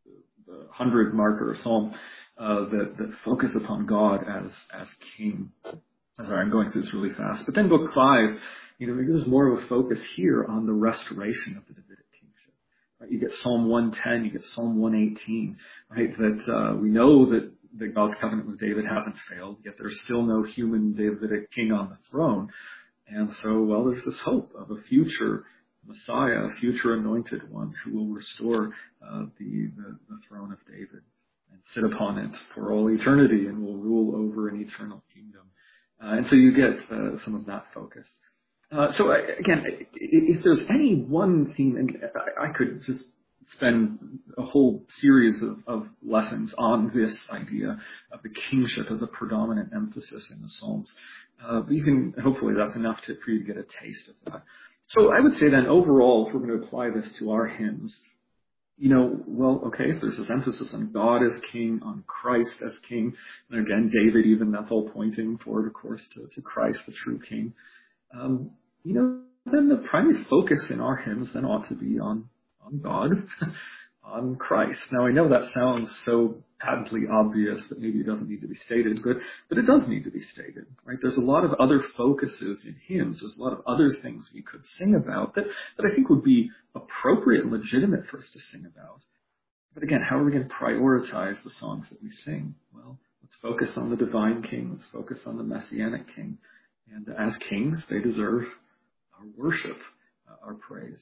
the hundred marker psalm, uh, that, that focus upon God as, as king. Sorry, I'm going through this really fast. But then book five, you know, there's more of a focus here on the restoration of the Davidic kingship. Right? You get Psalm one ten, you get Psalm one eighteen, right? That, uh, we know that, that God's covenant with David hasn't failed, yet there's still no human Davidic king on the throne. And so, well, there's this hope of a future Messiah, a future anointed one who will restore uh, the, the, the throne of David. and sit upon it for all eternity and will rule over an eternal kingdom. Uh, and so you get uh, some of that focus. Uh, so I, again, if there's any one theme, and I, I could just spend a whole series of, of lessons on this idea of the kingship as a predominant emphasis in the Psalms. Uh, but you can, hopefully that's enough to, for you to get a taste of that. So I would say then overall, if we're going to apply this to our hymns, you know, well, okay, if there's this emphasis on God as king, on Christ as king, and again, David even, that's all pointing forward, of course, to, to Christ, the true king. Um, you know, then the primary focus in our hymns then ought to be on, on God, on Christ. Now, I know that sounds so patently obvious that maybe it doesn't need to be stated, but, but it does need to be stated, right? There's a lot of other focuses in hymns. There's a lot of other things we could sing about that, that I think would be appropriate and legitimate for us to sing about. But again, how are we going to prioritize the songs that we sing? Well, let's focus on the divine king. Let's focus on the messianic king. And as kings, they deserve our worship, uh, our praise.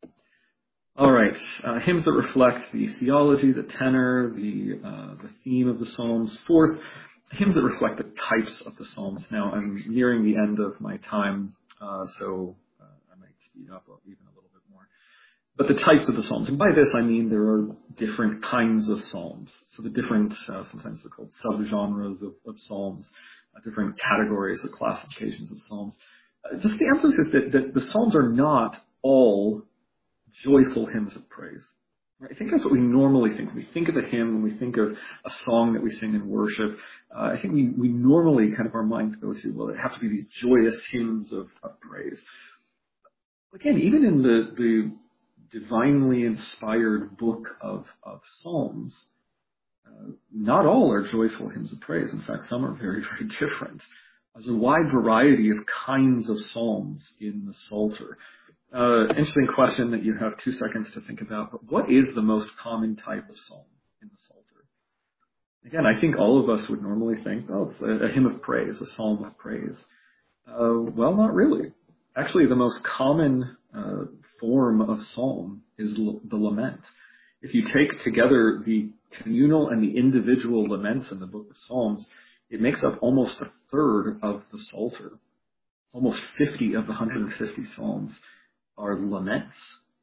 All right, uh, hymns that reflect the theology, the tenor, the uh, the theme of the Psalms. Fourth, hymns that reflect the types of the Psalms. Now, I'm nearing the end of my time, uh, so uh, I might speed up even a little bit more. But the types of the Psalms, and by this I mean there are different kinds of Psalms. So the different, uh, sometimes they're called subgenres of, of Psalms, uh, different categories or classifications of Psalms. Uh, just the emphasis that, that the Psalms are not all joyful hymns of praise. I think that's what we normally think. When we think of a hymn, when we think of a song that we sing in worship, uh, I think we, we normally kind of our minds go to, well, it have to be these joyous hymns of, of praise. Again, even in the, the divinely inspired book of, of Psalms, uh, not all are joyful hymns of praise. In fact, some are very, very different. There's a wide variety of kinds of Psalms in the Psalter. Uh, interesting question that you have two seconds to think about, but what is the most common type of psalm in the Psalter? Again, I think all of us would normally think, oh, it's a, a hymn of praise, a psalm of praise. Uh, well, not really. Actually, the most common uh, form of psalm is l- the lament. If you take together the communal and the individual laments in the book of Psalms, it makes up almost a third of the Psalter. Almost fifty of the one hundred fifty psalms are laments.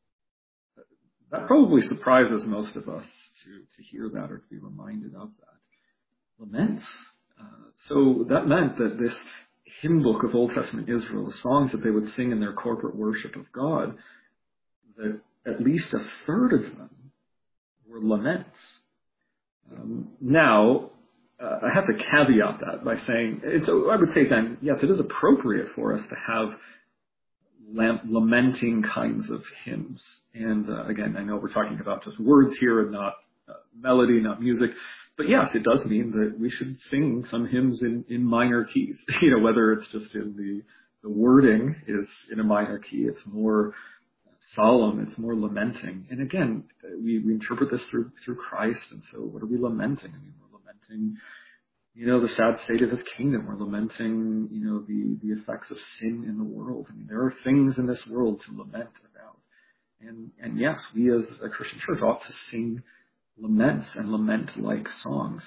That probably surprises most of us to, to hear that or to be reminded of that. Laments. Uh, so that meant that this hymn book of Old Testament Israel, the songs that they would sing in their corporate worship of God, that at least a third of them were laments. Um, now, uh, I have to caveat that by saying, it's, I would say then, yes, it is appropriate for us to have lamenting kinds of hymns. And uh, again, I know we're talking about just words here and not uh, melody, not music. But yes, it does mean that we should sing some hymns in, in minor keys. You know, whether it's just in the, the wording is in a minor key, it's more solemn, it's more lamenting. And again, we, we interpret this through, through Christ. And so what are we lamenting? I mean, we're lamenting, you know, the sad state of his kingdom. We're lamenting, you know, the, the effects of sin in the world. I mean, there are things in this world to lament about. And, and yes, we as a Christian church ought to sing laments and lament-like songs.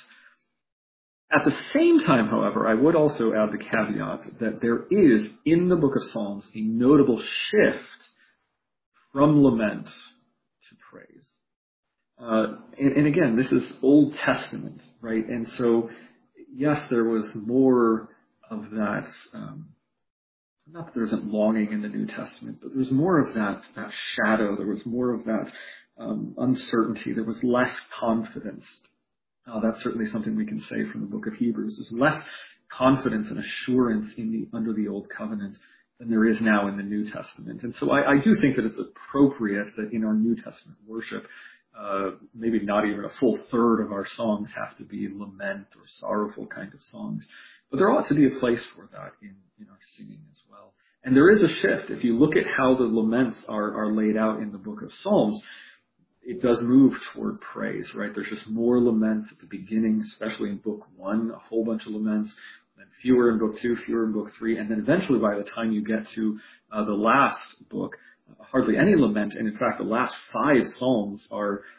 At the same time, however, I would also add the caveat that there is, in the book of Psalms, a notable shift from lament to praise. Uh, and, and again, this is Old Testament, right? And so, yes, there was more of that, um, not that there isn't longing in the New Testament, but there was more of that, that shadow. There was more of that um, uncertainty. There was less confidence. Uh, that's certainly something we can say from the book of Hebrews. There's less confidence and assurance in the, under the Old Covenant than there is now in the New Testament. And so I, I do think that it's appropriate that in our New Testament worship, uh, maybe not even a full third of our songs have to be lament or sorrowful kind of songs. But there ought to be a place for that in, in our singing as well. And there is a shift. If you look at how the laments are, are laid out in the book of Psalms, it does move toward praise, right? There's just more laments at the beginning, especially in book one, a whole bunch of laments, then fewer in book two, fewer in book three, and then eventually by the time you get to uh, the last book, uh, hardly any lament, and in fact the last five psalms are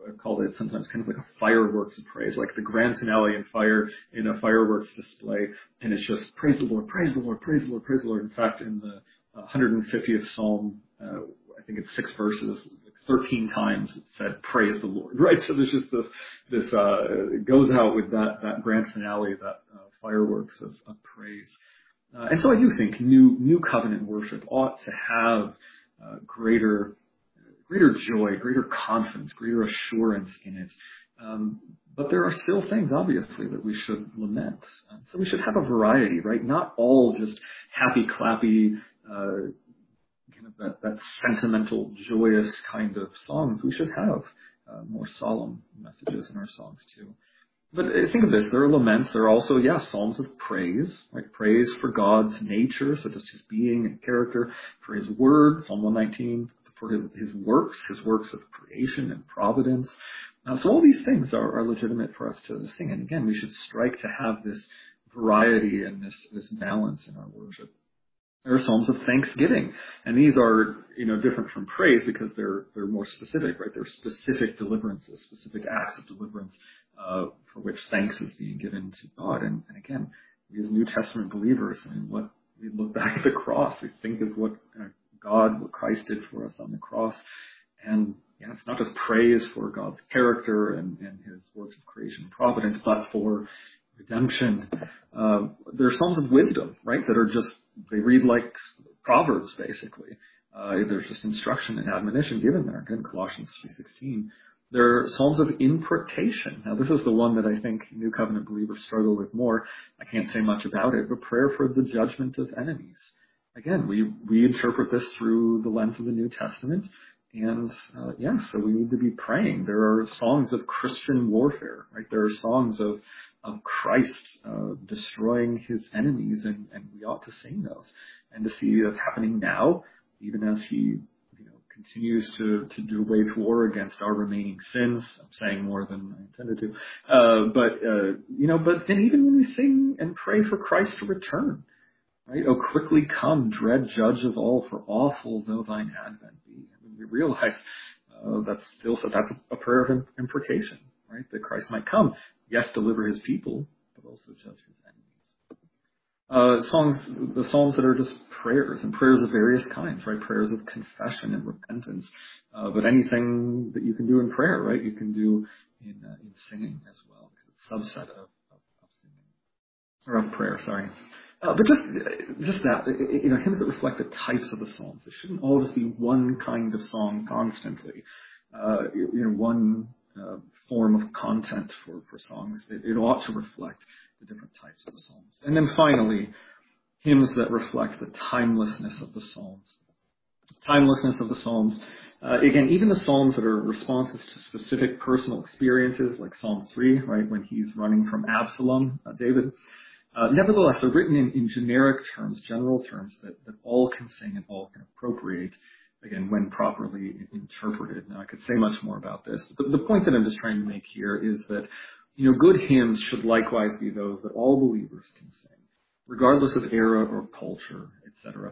called it sometimes kind of like a fireworks of praise, like the grand finale in fire in a fireworks display, and it's just praise the Lord, praise the Lord, praise the Lord, praise the Lord. In fact, in the one hundred fiftieth Psalm, uh, I think it's six verses, thirteen times it said praise the Lord, right? So there's just this, this uh, it goes out with that that grand finale, that uh, fireworks of, of praise. Uh, and so I do think new new covenant worship ought to have uh, greater greater joy, greater confidence, greater assurance in it. Um, but there are still things, obviously, that we should lament. Uh, so we should have a variety, right? Not all just happy, clappy, uh, kind of that, that sentimental, joyous kind of songs. We should have uh, more solemn messages in our songs too. But think of this, there are laments, there are also, yes, yeah, psalms of praise, right? Praise for God's nature, so just his being and character, for his word, Psalm one nineteen, for his, his works, his works of creation and providence. Uh, so all these things are, are legitimate for us to sing. And again, we should strike to have this variety and this, this balance in our worship. There are psalms of thanksgiving, and these are, you know, different from praise because they're they're more specific, right? They're specific deliverances, specific acts of deliverance uh, for which thanks is being given to God. And, and again, we as New Testament believers, I mean, what we look back at the cross, we think of what uh, God, what Christ did for us on the cross, and yeah, it's not just praise for God's character and, and His works of creation and providence, but for redemption. Uh, there are psalms of wisdom, right, that are just, they read like Proverbs, basically. Uh, there's just instruction and admonition given there. Again, Colossians three sixteen. There are psalms of imprecation. Now, this is the one that I think New Covenant believers struggle with more. I can't say much about it, but prayer for the judgment of enemies. Again, we, we interpret this through the lens of the New Testament. And, uh, yeah, so we need to be praying. There are songs of Christian warfare, right? There are songs of, of Christ, uh, destroying his enemies, and, and we ought to sing those. And to see that's happening now, even as he, you know, continues to, to do wage war against our remaining sins. I'm saying more than I intended to. Uh, but, uh, you know, but then even when we sing and pray for Christ to return, right? Oh, quickly come, dread judge of all, for awful though thine advent be. We realize uh, that's still so that's a prayer of imprecation, right? That Christ might come, yes, deliver his people, but also judge his enemies. Uh, songs, the psalms that are just prayers, and prayers of various kinds, right? Prayers of confession and repentance, uh, but anything that you can do in prayer, right? You can do in uh, in singing as well, because it's a subset of, of, of singing or of prayer. Sorry. Uh, but just, just that, you know, hymns that reflect the types of the psalms. It shouldn't all just be one kind of song constantly, uh, you know, one uh, form of content for, for songs. It, it ought to reflect the different types of the psalms. And then finally, hymns that reflect the timelessness of the psalms. Timelessness of the psalms. Uh, again, even the psalms that are responses to specific personal experiences, like Psalm three, right, when he's running from Absalom, uh, David. Uh, nevertheless, they're written in, in generic terms, general terms that, that all can sing and all can appropriate, again, when properly interpreted. Now, I could say much more about this, but the, the point that I'm just trying to make here is that, you know, good hymns should likewise be those that all believers can sing, regardless of era or culture, et cetera,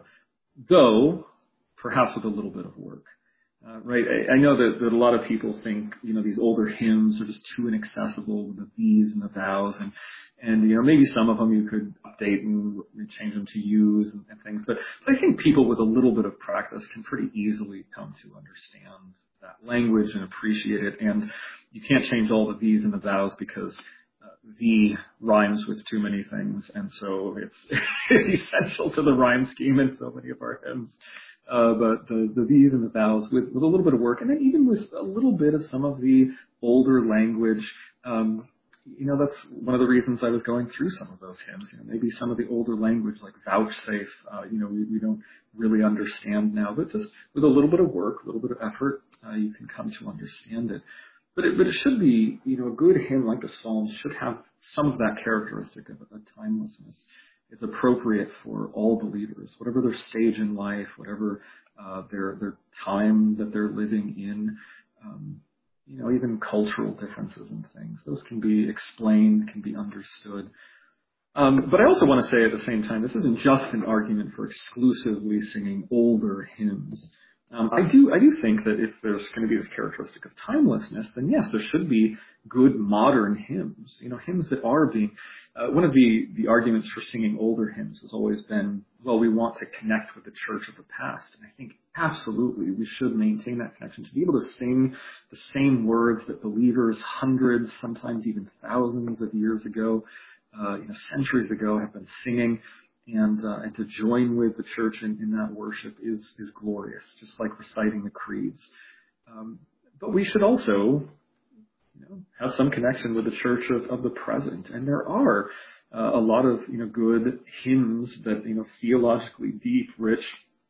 though perhaps with a little bit of work. Uh, right, I, I know that, that a lot of people think, you know, these older hymns are just too inaccessible with the these and the thous, and, and, you know, maybe some of them you could update and change them to yous and, and things, but, but I think people with a little bit of practice can pretty easily come to understand that language and appreciate it, and you can't change all the these and the thous because uh, the rhymes with too many things, and so it's, it's essential to the rhyme scheme in so many of our hymns. Uh, but the, the these and the thous with, with a little bit of work, and then even with a little bit of some of the older language, um, you know, that's one of the reasons I was going through some of those hymns. You know, maybe some of the older language like vouchsafe, uh, you know, we, we don't really understand now, but just with a little bit of work, a little bit of effort, uh, you can come to understand it. But it, but it should be, you know, a good hymn like the Psalms should have some of that characteristic of a timelessness. It's appropriate for all believers, whatever their stage in life, whatever uh, their their time that they're living in, um, you know, even cultural differences and things. Those can be explained, can be understood. Um, but I also want to say at the same time, this isn't just an argument for exclusively singing older hymns. Um, I do, I do think that if there's going to be this characteristic of timelessness, then yes, there should be good modern hymns. You know, hymns that are being. Uh, one of the the arguments for singing older hymns has always been, well, we want to connect with the church of the past, and I think absolutely we should maintain that connection to be able to sing the same words that believers hundreds, sometimes even thousands of years ago, uh, you know, centuries ago, have been singing. And, uh, and to join with the church in, in that worship is, is glorious, just like reciting the creeds. Um, but we should also, you know, have some connection with the church of, of the present. And there are uh, a lot of, you know, good hymns that, you know, theologically deep, rich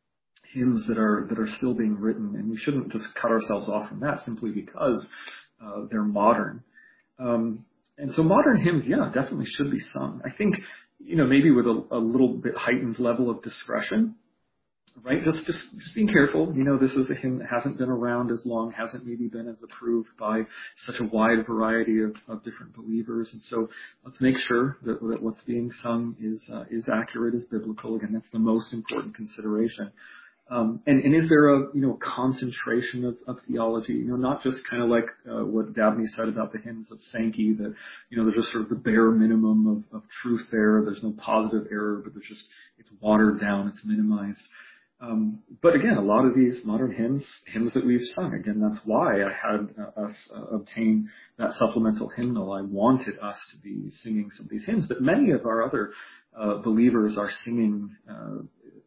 hymns that are, that are still being written. And we shouldn't just cut ourselves off from that simply because uh, they're modern. Um, and so modern hymns, yeah, definitely should be sung. I think, you know, maybe with a, a little bit heightened level of discretion, right? Just, just, just being careful. You know, this is a hymn that hasn't been around as long, hasn't maybe been as approved by such a wide variety of, of different believers. And so let's make sure that, that what's being sung is, uh, is accurate, is biblical. Again, that's the most important consideration. Um, and, and is there a, you know, concentration of, of theology, you know, not just kind of like, uh, what Dabney said about the hymns of Sankey, that, you know, there's just sort of the bare minimum of, of truth there. There's no positive error, but there's just, it's watered down, it's minimized. Um, but again, a lot of these modern hymns, hymns that we've sung, again, that's why I had uh, us uh, obtain that supplemental hymnal. I wanted us to be singing some of these hymns, but many of our other, uh, believers are singing, uh,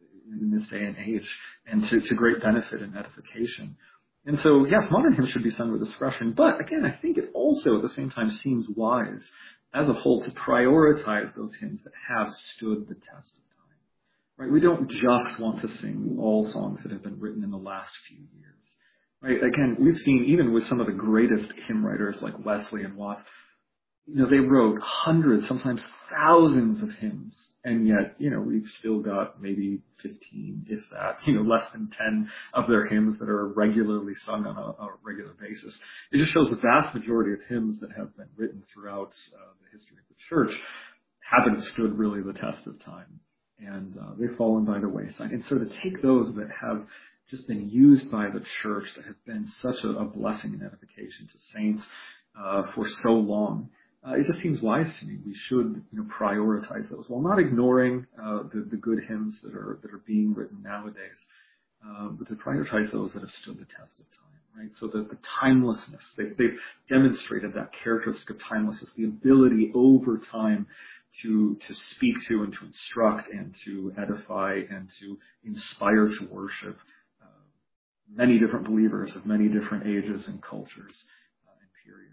in this day and age, and to, to great benefit and edification. And so, yes, modern hymns should be sung with discretion, but again, I think it also at the same time seems wise as a whole to prioritize those hymns that have stood the test of time. Right? We don't just want to sing all songs that have been written in the last few years. Right? Again, we've seen even with some of the greatest hymn writers like Wesley and Watts, you know, they wrote hundreds, sometimes thousands of hymns, and yet, you know, we've still got maybe fifteen, if that, you know, less than ten of their hymns that are regularly sung on a, a regular basis. It just shows the vast majority of hymns that have been written throughout uh, the history of the church haven't stood really the test of time, and uh, they've fallen by the wayside. And so to take those that have just been used by the church, that have been such a, a blessing and edification to saints uh, for so long, Uh, it just seems wise to me. We should, you know, prioritize those while not ignoring uh, the, the good hymns that are that are being written nowadays, uh, but to prioritize those that have stood the test of time, right? So that the timelessness, they, they've demonstrated that characteristic of timelessness, the ability over time to to speak to and to instruct and to edify and to inspire to worship uh, many different believers of many different ages and cultures uh, and periods.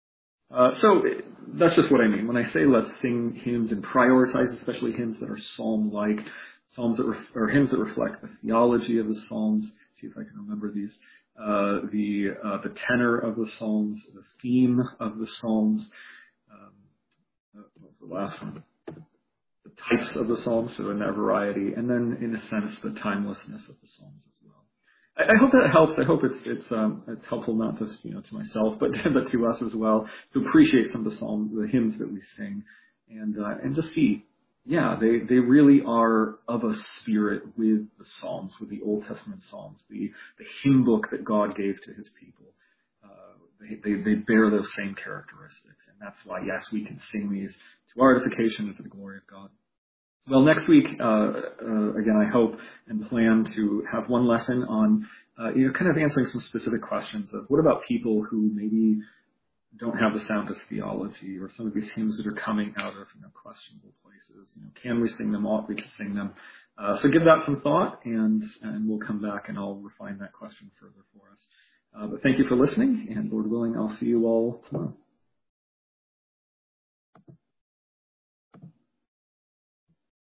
Uh, so that's just what I mean when I say let's sing hymns and prioritize, especially hymns that are psalm-like, psalms that ref- or hymns that reflect the theology of the psalms. See if I can remember these. Uh, the uh, the tenor of the psalms, the theme of the psalms. Um, what was the last one? The types of the psalms, so in that variety, and then in a sense the timelessness of the psalms as well. I hope that helps. I hope it's it's um, it's helpful not just you know to myself, but but to us as well to appreciate some of the psalms, the hymns that we sing, and uh, and just see, yeah, they they really are of a spirit with the Psalms, with the Old Testament Psalms, the the hymn book that God gave to His people. Uh, they, they they bear those same characteristics, and that's why yes, we can sing these to our edification and to the glory of God. Well, next week, uh, uh, again, I hope and plan to have one lesson on, uh, you know, kind of answering some specific questions of what about people who maybe don't have the soundest theology, or some of these hymns that are coming out of, you know, questionable places. You know, can we sing them? Ought we to sing them? Uh, so give that some thought, and and we'll come back and I'll refine that question further for us. Uh, but thank you for listening, and Lord willing, I'll see you all tomorrow.